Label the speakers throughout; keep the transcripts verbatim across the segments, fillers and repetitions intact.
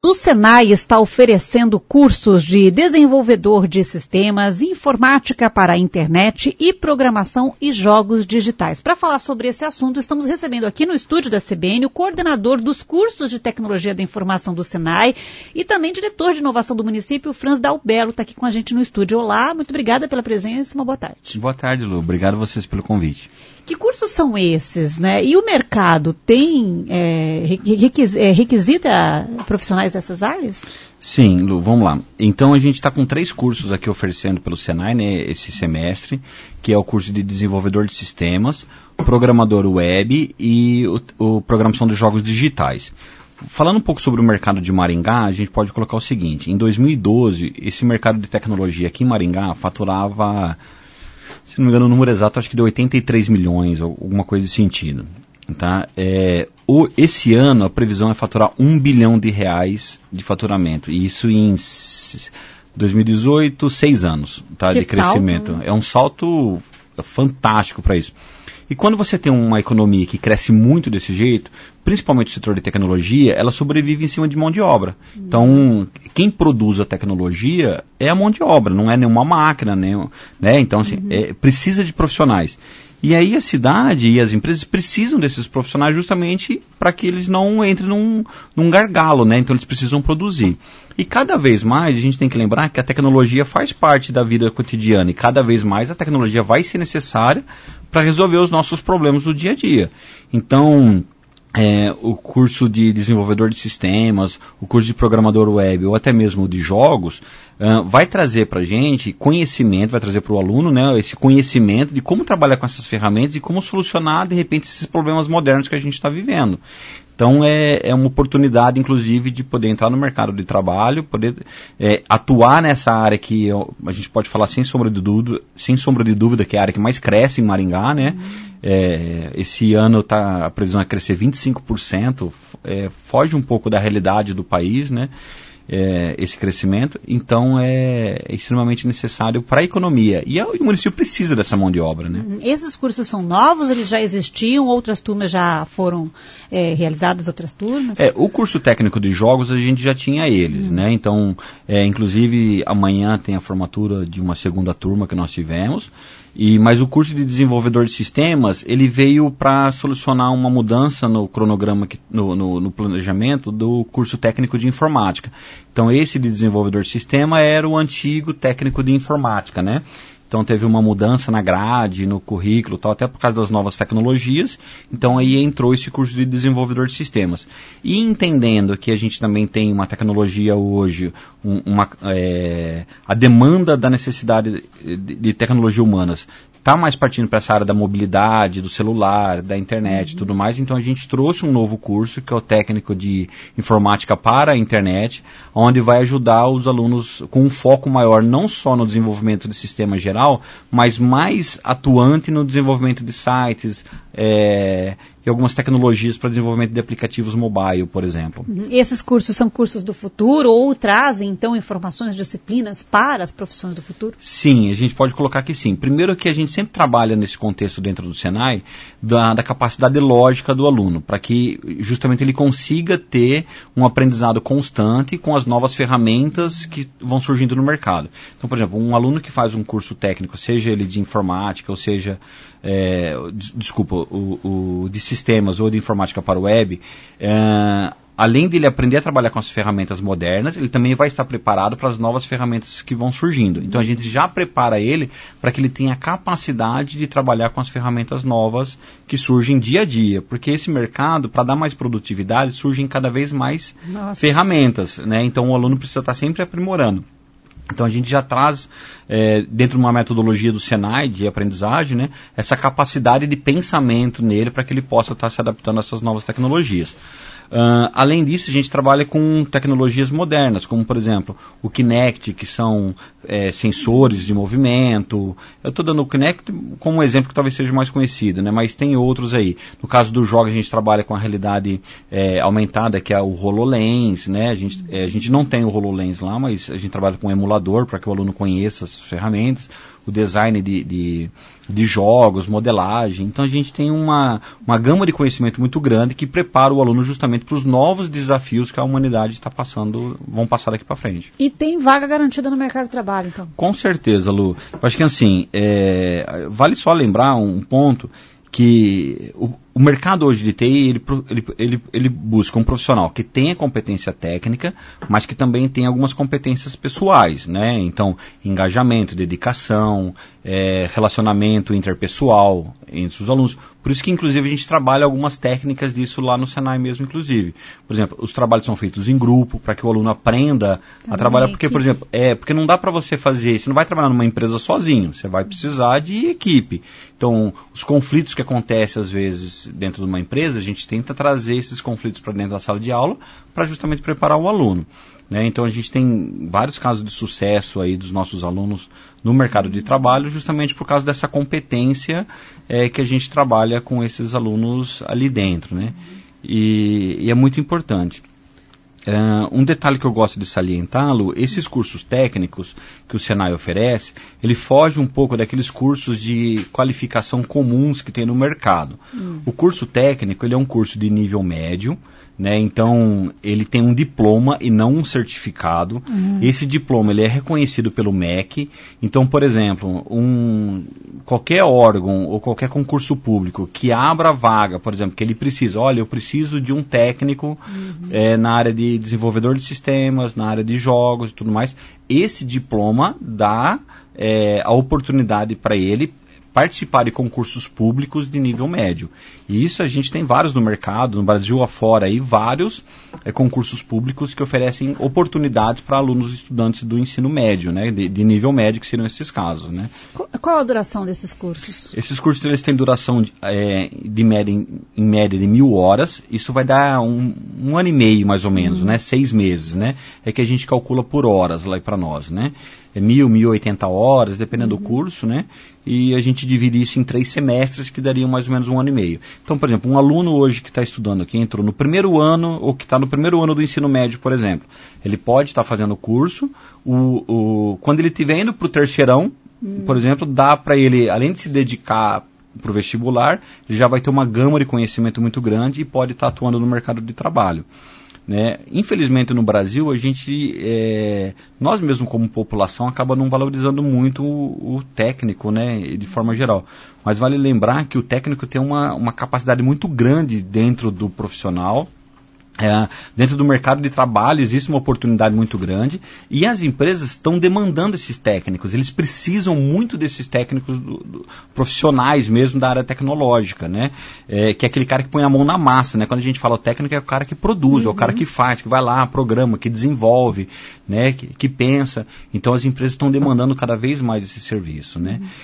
Speaker 1: O Senai está oferecendo cursos de desenvolvedor de sistemas, informática para a internet e programação e jogos digitais. Para falar sobre esse assunto, estamos recebendo aqui no estúdio da C B N o coordenador dos cursos de tecnologia da informação do Senai e também diretor de inovação do município, Franz Dalbello, está aqui com a gente no estúdio. Olá, muito obrigada pela presença, uma boa tarde.
Speaker 2: Boa tarde, Lu. Obrigado a vocês pelo convite.
Speaker 1: Que cursos são esses, né? E o mercado tem é, requis, é, requisita profissionais dessas áreas?
Speaker 2: Sim, Lu, vamos lá. Então a gente está com três cursos aqui oferecendo pelo Senai, né, esse semestre, que é o curso de desenvolvedor de sistemas, programador web e o, o programação de jogos digitais. Falando um pouco sobre o mercado de Maringá, a gente pode colocar o seguinte: em dois mil e doze, esse mercado de tecnologia aqui em Maringá faturava, se não me engano o número exato, acho que deu oitenta e três milhões, ou alguma coisa de sentido. Tá? É, o, esse ano a previsão é faturar um bilhão de reais de faturamento, e isso em dois mil e dezoito, seis anos, tá, de crescimento. Salto, né? É um salto fantástico para isso. E quando você tem uma economia que cresce muito desse jeito, principalmente o setor de tecnologia, ela sobrevive em cima de mão de obra. Uhum. Então, quem produz a tecnologia é a mão de obra, não é nenhuma máquina, nem, né? Então, assim, uhum. é, precisa de profissionais. E aí a cidade e as empresas precisam desses profissionais justamente para que eles não entrem num, num gargalo, né? Então eles precisam produzir. E cada vez mais a gente tem que lembrar que a tecnologia faz parte da vida cotidiana e cada vez mais a tecnologia vai ser necessária para resolver os nossos problemas do dia a dia. Então, é, o curso de desenvolvedor de sistemas, o curso de programador web ou até mesmo de jogos, Uh, vai trazer para a gente conhecimento, vai trazer para o aluno, né, esse conhecimento de como trabalhar com essas ferramentas e como solucionar, de repente, esses problemas modernos que a gente está vivendo. Então, é, é uma oportunidade, inclusive, de poder entrar no mercado de trabalho, poder é, atuar nessa área que eu, a gente pode falar sem sombra de dúvida, sem sombra de dúvida, que é a área que mais cresce em Maringá, né? Uhum. É, esse ano tá, a previsão é crescer vinte e cinco por cento, é, foge um pouco da realidade do país, né? É, esse crescimento, então é, é extremamente necessário para a economia. E o município precisa dessa mão de obra, né?
Speaker 1: Esses cursos são novos, eles já existiam, outras turmas já foram é, realizadas, outras turmas?
Speaker 2: É, o curso técnico de jogos a gente já tinha eles, uhum. né? Então, é, inclusive amanhã tem a formatura de uma segunda turma que nós tivemos. E, mas o curso de desenvolvedor de sistemas, ele veio para solucionar uma mudança no cronograma, que, no, no, no planejamento do curso técnico de informática. Então esse de desenvolvedor de sistema era o antigo técnico de informática, né? Então teve uma mudança na grade, no currículo, tal, até por causa das novas tecnologias. Então aí entrou esse curso de desenvolvedor de sistemas. E entendendo que a gente também tem uma tecnologia hoje, um, uma, é, a demanda da necessidade de, de tecnologia humanas está mais partindo para essa área da mobilidade, do celular, da internet e uhum. tudo mais. Então a gente trouxe um novo curso, que é o técnico de informática para a internet, onde vai ajudar os alunos com um foco maior, não só no desenvolvimento de sistema geral, mas mais atuante no desenvolvimento de sites, é, e algumas tecnologias para desenvolvimento de aplicativos mobile, por exemplo.
Speaker 1: Esses cursos são cursos do futuro ou trazem, então, informações, disciplinas para as profissões do futuro?
Speaker 2: Sim, a gente pode colocar que sim. Primeiro que a gente sempre trabalha nesse contexto dentro do Senai da, da capacidade lógica do aluno, para que justamente ele consiga ter um aprendizado constante com as novas ferramentas que vão surgindo no mercado. Então, por exemplo, um aluno que faz um curso técnico, seja ele de informática, ou seja, é, desculpa, o, o de sistemas ou de informática para o web, é, além de ele aprender a trabalhar com as ferramentas modernas, ele também vai estar preparado para as novas ferramentas que vão surgindo. Então a gente já prepara ele para que ele tenha a capacidade de trabalhar com as ferramentas novas que surgem dia a dia, porque esse mercado, para dar mais produtividade, surgem cada vez mais Nossa. ferramentas, né? Então o aluno precisa estar sempre aprimorando. Então a gente já traz, é, dentro de uma metodologia do Senai de aprendizagem, né, essa capacidade de pensamento nele para que ele possa estar se adaptando a essas novas tecnologias. Uh, além disso, a gente trabalha com tecnologias modernas, como, por exemplo, o Kinect, que são é, sensores de movimento. Eu estou dando o Kinect como um exemplo que talvez seja mais conhecido, né? Mas tem outros aí. No caso dos jogos, a gente trabalha com a realidade é, aumentada, que é o HoloLens, né? A gente, é, a gente não tem o HoloLens lá, mas a gente trabalha com um emulador para que o aluno conheça as ferramentas. o design de, de, de jogos, modelagem. Então a gente tem uma, uma gama de conhecimento muito grande que prepara o aluno justamente para os novos desafios que a humanidade está passando, vão passar daqui para frente.
Speaker 1: E tem vaga garantida no mercado de trabalho, então?
Speaker 2: Com certeza, Lu. Eu acho que assim, é, vale só lembrar um ponto que o, o mercado hoje de T I, ele, ele, ele, ele busca um profissional que tenha competência técnica, mas que também tenha algumas competências pessoais, né? Então, engajamento, dedicação, é, relacionamento interpessoal entre os alunos. Por isso que, inclusive, a gente trabalha algumas técnicas disso lá no Senai mesmo, inclusive. Por exemplo, os trabalhos são feitos em grupo, para que o aluno aprenda também a trabalhar. Porque, por exemplo, é, porque não dá para você fazer, você não vai trabalhar numa empresa sozinho, você vai precisar de equipe. Então, os conflitos que acontecem, às vezes, dentro de uma empresa, a gente tenta trazer esses conflitos para dentro da sala de aula para justamente preparar o aluno. Né? Então, a gente tem vários casos de sucesso aí dos nossos alunos no mercado de trabalho, justamente por causa dessa competência é, que a gente trabalha com esses alunos ali dentro. Né? E, e é muito importante. Uh, um detalhe que eu gosto de salientá-lo, esses cursos técnicos que o Senai oferece, ele foge um pouco daqueles cursos de qualificação comuns que tem no mercado. Hum. O curso técnico, ele é um curso de nível médio, né? Então ele tem um diploma e não um certificado. Uhum. Esse diploma ele é reconhecido pelo M E C. Então, por exemplo, um, qualquer órgão ou qualquer concurso público que abra vaga, por exemplo, que ele precisa, olha, eu preciso de um técnico uhum. é, na área de desenvolvedor de sistemas, na área de jogos e tudo mais, esse diploma dá é, a oportunidade para ele participar de concursos públicos de nível médio. E isso a gente tem vários no mercado, no Brasil afora, aí, vários é, concursos públicos que oferecem oportunidades para alunos e estudantes do ensino médio, né, de, de nível médio, que seriam esses casos. Né.
Speaker 1: Qual, qual a duração desses cursos?
Speaker 2: Esses cursos eles têm duração de, é, de média, em, em média de mil horas, isso vai dar um, um ano e meio mais ou menos, uhum. né, seis meses, né, é que a gente calcula por horas lá para nós, né. É mil, mil e oitenta horas, dependendo uhum. do curso, né? E a gente divide isso em três semestres, que dariam mais ou menos um ano e meio. Então, por exemplo, um aluno hoje que está estudando aqui, entrou no primeiro ano, ou que está no primeiro ano do ensino médio, por exemplo, ele pode estar tá fazendo o curso, o, o, quando ele estiver indo para o terceirão, uhum. por exemplo, dá para ele, além de se dedicar para o vestibular, ele já vai ter uma gama de conhecimento muito grande e pode estar tá atuando no mercado de trabalho. Né? Infelizmente no Brasil a gente, é, nós mesmos como população acaba não valorizando muito o, o técnico, né, de forma geral, mas vale lembrar que o técnico tem uma, uma capacidade muito grande dentro do profissional. É, dentro do mercado de trabalho existe uma oportunidade muito grande e as empresas estão demandando esses técnicos, eles precisam muito desses técnicos do, do, profissionais mesmo da área tecnológica, né? É, que é aquele cara que põe a mão na massa, né? Quando a gente fala o técnico é o cara que produz, uhum. é o cara que faz, que vai lá, programa, que desenvolve, né? que, que pensa. Então as empresas estão demandando cada vez mais esse serviço, né? Uhum.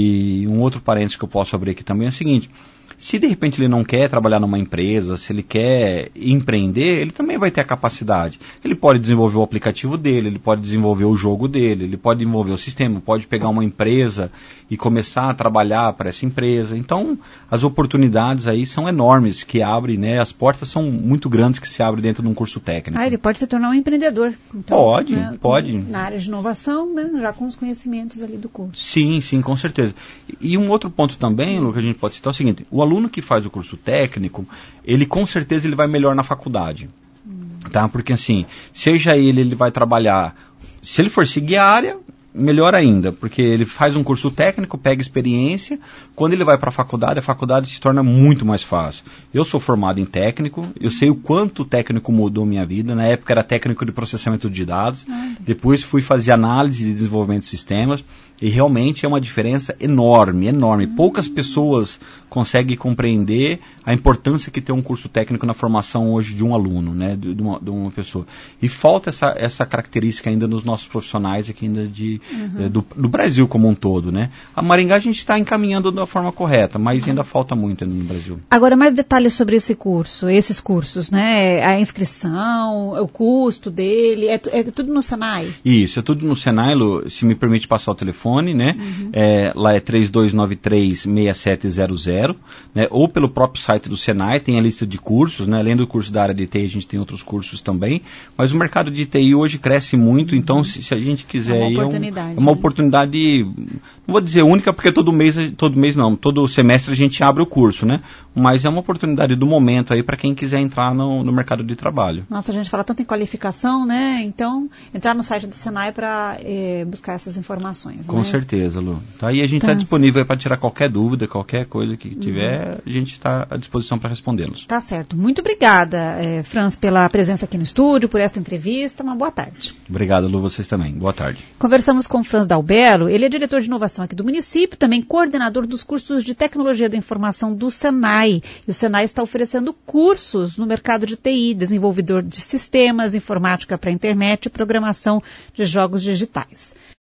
Speaker 2: E um outro parênteses que eu posso abrir aqui também é o seguinte: se de repente ele não quer trabalhar numa empresa, se ele quer empreender, ele também vai ter a capacidade. Ele pode desenvolver o aplicativo dele, ele pode desenvolver o jogo dele, ele pode desenvolver o sistema, pode pegar uma empresa e começar a trabalhar para essa empresa. Então, as oportunidades aí são enormes que abrem, né? As portas são muito grandes que se abrem dentro de um curso técnico.
Speaker 1: Ah, ele pode se tornar um empreendedor. Então,
Speaker 2: pode,
Speaker 1: né,
Speaker 2: pode.
Speaker 1: Na área de inovação, né, já com os conhecimentos ali do curso.
Speaker 2: Sim, sim, com certeza. E um outro ponto também, Lu, que a gente pode citar é o seguinte: o aluno que faz o curso técnico, ele com certeza ele vai melhor na faculdade. Hum. Tá? Porque assim, seja ele, ele vai trabalhar, se ele for seguir a área, melhor ainda, porque ele faz um curso técnico, pega experiência, quando ele vai para a faculdade, a faculdade se torna muito mais fácil. Eu sou formado em técnico, eu sei o quanto o técnico mudou minha vida, na época era técnico de processamento de dados, ah, depois fui fazer análise de desenvolvimento de sistemas, e realmente é uma diferença enorme, enorme. Uhum. Poucas pessoas conseguem compreender a importância que tem um curso técnico na formação hoje de um aluno, né, de, de, uma, de uma pessoa. E falta essa, essa característica ainda nos nossos profissionais aqui ainda de, uhum. do, do Brasil como um todo, né. A Maringá a gente está encaminhando da forma correta, mas ainda falta muito ainda no Brasil.
Speaker 1: Agora, mais detalhes sobre esse curso, esses cursos, né, a inscrição, o custo dele, é, é tudo no Senai?
Speaker 2: Isso, é tudo no Senai, Lu, se me permite passar o telefone. Né? Uhum. É, lá é três dois nove três, seis sete zero zero, né? Ou pelo próprio site do Senai, tem a lista de cursos, né? Além do curso da área de T I, a gente tem outros cursos também, mas o mercado de T I hoje cresce muito, então se, se a gente quiser...
Speaker 1: É uma
Speaker 2: ir,
Speaker 1: oportunidade oportunidade,
Speaker 2: é uma
Speaker 1: né?
Speaker 2: oportunidade, não vou dizer única, porque todo mês, todo mês não, todo semestre a gente abre o curso, né? Mas é uma oportunidade do momento aí para quem quiser entrar no, no mercado de trabalho.
Speaker 1: Nossa, a gente fala tanto em qualificação, né? Então, entrar no site do Senai para eh, buscar essas informações.
Speaker 2: Com
Speaker 1: né?
Speaker 2: certeza, Lu. Tá aí a gente está
Speaker 1: Tá.
Speaker 2: disponível para tirar qualquer dúvida, qualquer coisa que tiver, uhum. a gente está à disposição para respondê-los.
Speaker 1: Tá certo. Muito obrigada, eh, Franz, pela presença aqui no estúdio, por esta entrevista. Uma boa tarde.
Speaker 2: Obrigado, Lu, vocês também. Boa tarde.
Speaker 1: Conversamos com o Franz Dalbello, ele é diretor de inovação aqui do município, também coordenador dos cursos de tecnologia da informação do Senai. E o Senai está oferecendo cursos no mercado de T I, desenvolvedor de sistemas, informática para a internet e programação de jogos digitais.